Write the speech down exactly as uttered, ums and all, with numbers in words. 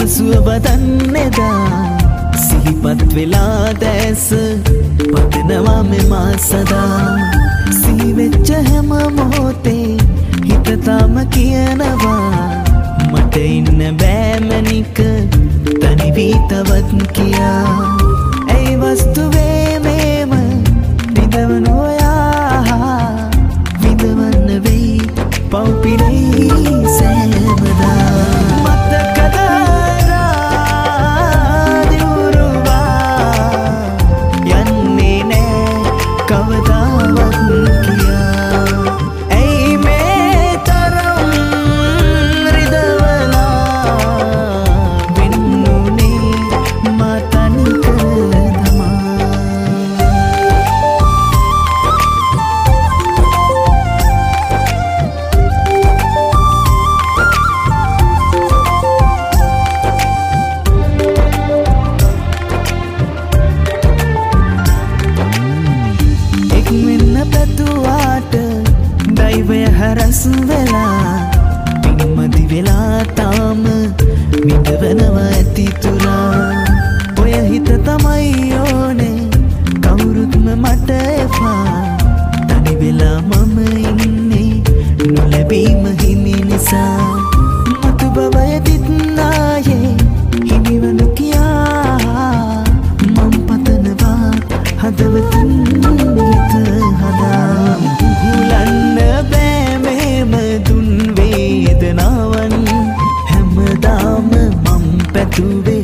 සුව බදන්නේදා සිහිපත් වෙලා දැස පතනවා මෙම සදා සිහිවෙච්ච හැම මොහොතේ හිත තාම කියනවා මට ඉන්න බෑ මැනික තනි වී තවත් කියා ඇයි වස්තුවේ මේම විඳවන ඔයා විඳවන්න වෙයි පව්පිරේ සෑමදා හරස් වෙලා පින්මදි වෙලා තාම විඳවනවා ඇති තුරා ඔය හිත තමයි ඕනේ කවුරුත්ම මට එපා තනි වෙලා මම ඉන්නේ නොලැබීම හිමි නිසා මතු බවය දිත්නායේ හිමිවනු කියා මම පතනවා හදවතින් හිත හදා හුලන්න බෑ හැමදාම මම් පැතුවේ